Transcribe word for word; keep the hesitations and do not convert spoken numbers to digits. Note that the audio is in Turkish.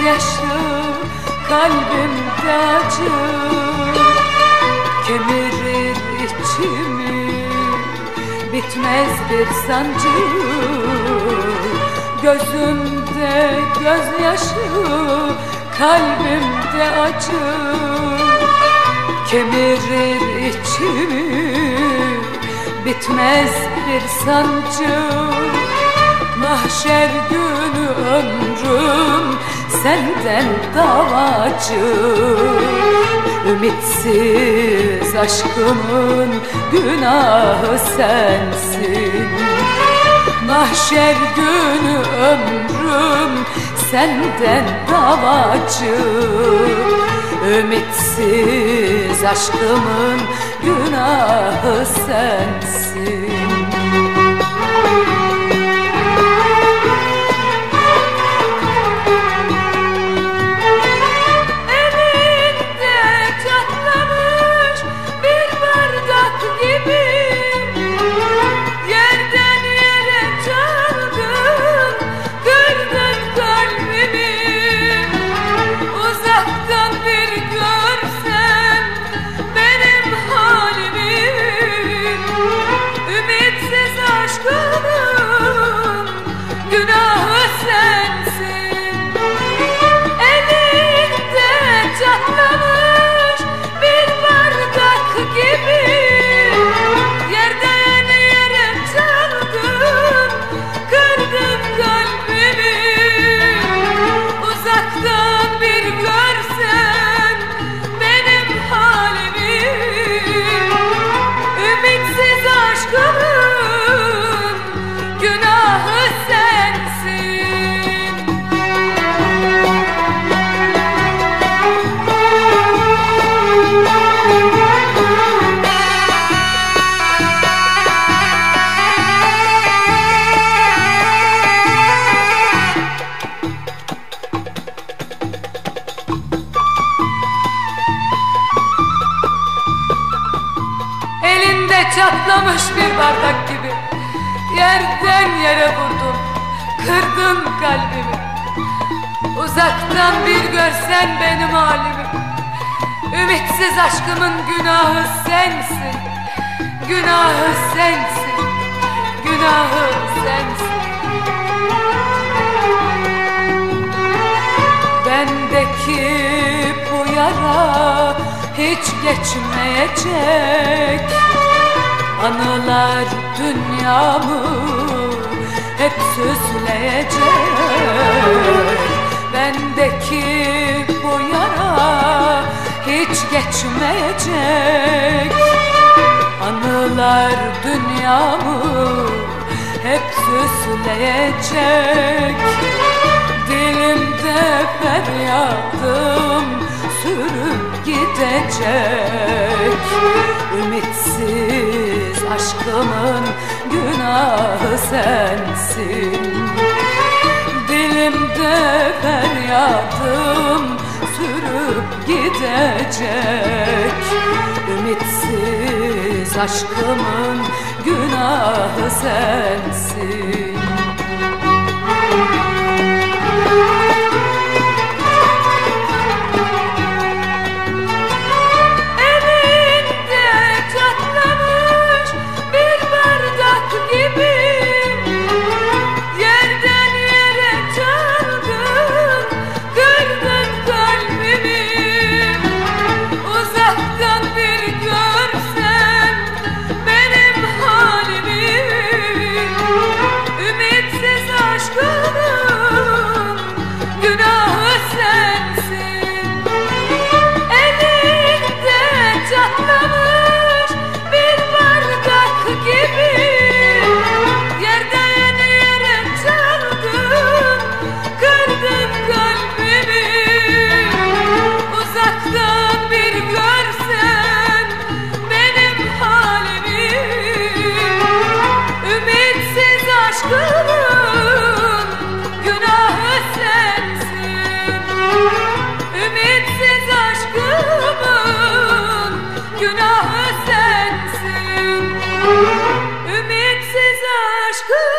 gözyaşı kalbimde acı kemirir içimi, bitmez bir sancı. Gözümde gözyaşı kalbimde acı kemirir içimi, bitmez bir sancı. Mahşer günü ömrüm senden davacı, ümitsiz aşkımın günahı sensin. Mahşer günü ömrüm senden davacı, ümitsiz aşkımın günahı sensin. Çatlamış bir bardak gibi yerden yere vurdun, kırdın kalbimi. Uzaktan bir görsen benim halimi, ümitsiz aşkımın günahı sensin. Günahı sensin, günahı sensin. Bendeki bu yara hiç geçmeyecek, anılar dünyamı hep süsleyecek. Bendeki bu yara hiç geçmeyecek, anılar dünyamı hep süsleyecek. Dilimde feryadım sürüp gidecek, ümitsiz aşkımın günahı sensin. Dilimde feryadım sürüp gidecek, ümitsiz aşkımın günahı sensin. Ümitsiz aşkım.